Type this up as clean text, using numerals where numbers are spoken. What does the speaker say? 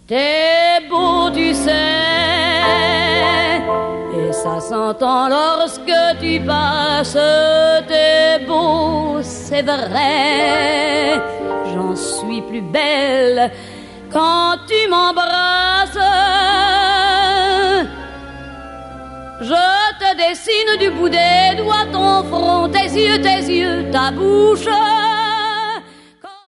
T'es beau, tu sais, et ça s'entend lorsque tu passes. T'es beau, c'est vrai, j'en suis plus belle quand tu m'embrasses. Je te dessine du bout des doigts ton front, tes yeux, ta bouche.